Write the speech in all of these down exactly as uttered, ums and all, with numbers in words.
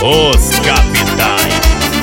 Os Capitais.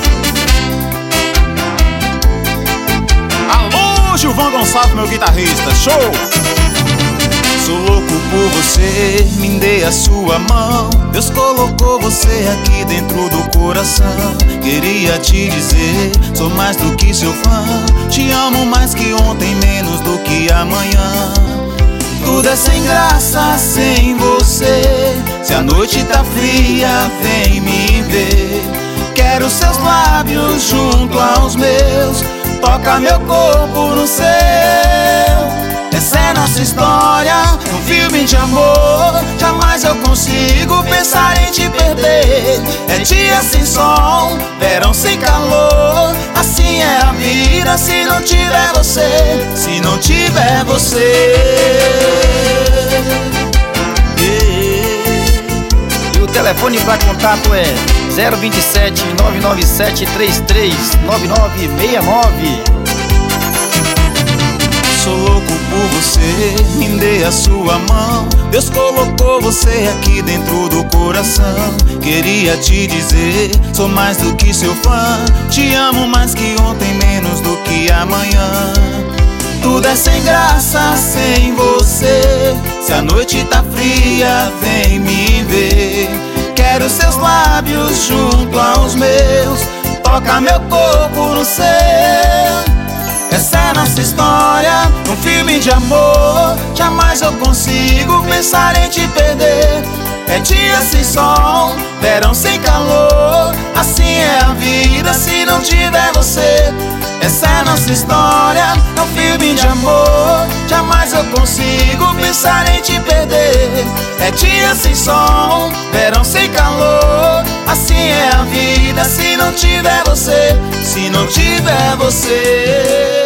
Alô, Gilvão Gonçalves, meu guitarrista, show! Sou louco por você, me dê a sua mão. Deus colocou você aqui dentro do coração. Queria te dizer, sou mais do que seu fã. Te amo mais que ontem, menos do que amanhã. Tudo é sem graça sem você. Se a noite tá fria, vem me ver. Quero seus lábios junto aos meus. Toca meu corpo no seu. Essa é nossa história, um filme de amor. Jamais eu consigo pensar em te perder. É dia sem sol, verão sem calor. Assim é a vida se não tiver você. Se não tiver você. E o telefone para contato é zero vinte e sete, nove nove sete, três três nove nove seis nove. Sou louco por você, me dê a sua mão. Deus colocou você aqui dentro do coração. Queria te dizer, sou mais do que seu fã. Te amo mais que ontem, menos do que amanhã. Tudo é sem graça sem você. Se a noite tá fria, vem me ver. Quero seus lábios junto aos meus. Toca meu corpo no seu. Essa é nossa história, um filme de amor. Jamais eu consigo pensar em te perder. É dia sem sol, verão sem calor. Assim é a vida se não tiver você. Essa é nossa história, é um filme de amor. Jamais eu consigo pensar em te perder. É dia sem sol, verão sem calor. Assim é a vida se não tiver você. Se não tiver você.